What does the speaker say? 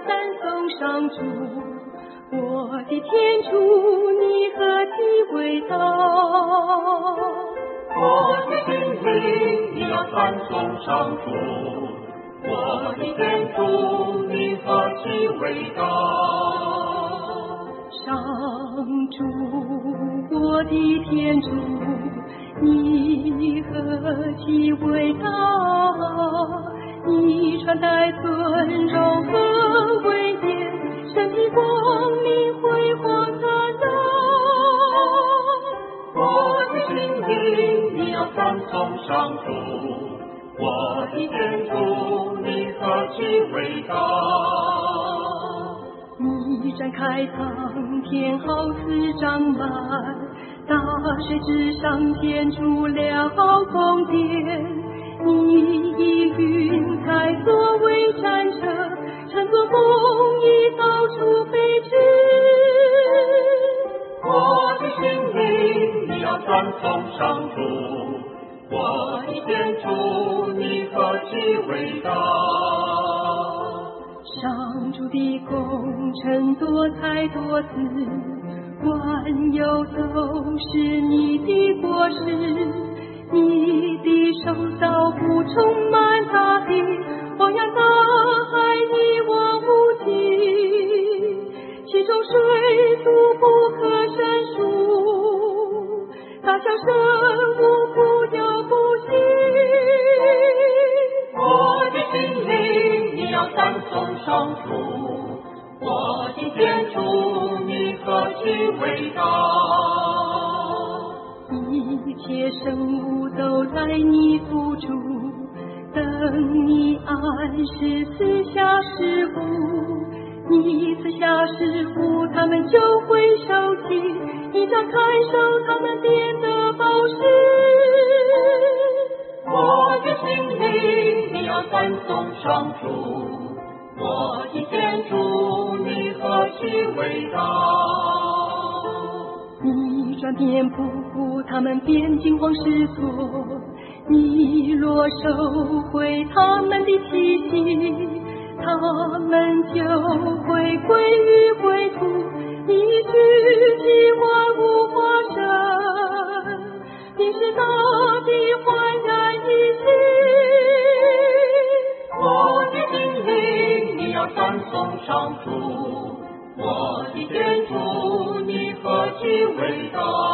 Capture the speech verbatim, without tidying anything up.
赞颂上主，我的天主，你何其伟大！ 我的心灵，你要赞颂上主，我的天主，你何其伟大！ 上主，我的天主，你何其伟大！你穿戴尊荣和威严，身披光明辉煌灿烂。 我的心灵，你要赞颂上主，我的天主，你何其伟大！ 你展开苍天，好似长满大水之上，建筑了宫殿。你以云彩作为战车，乘坐风雨到处飞驰。 我的心灵，你要赞颂上主，我的天主，你何其伟大！ 上主的工程多彩多姿，万有都是你的果实。你的手造物充满大地，汪洋大海一望无际，其中水族不可胜数，大小生物不掉不息。 我的心灵，你要赞颂上主，我的天主，你何其伟大！ 一切生物都在你辅助，等你按时赐下食物。你赐下食物，他们就会收集；你将看守他们变得宝石。 我的心灵，你要赞颂上主，我的天主，你何其伟大！ 你转遍瀑布，他们变惊慌失措；你若收回他们的气息，他们就会归于灰土。你聚集万物化生，你使大地焕然一新。 我的心灵，你要赞颂上主，我的天主，你何其伟大！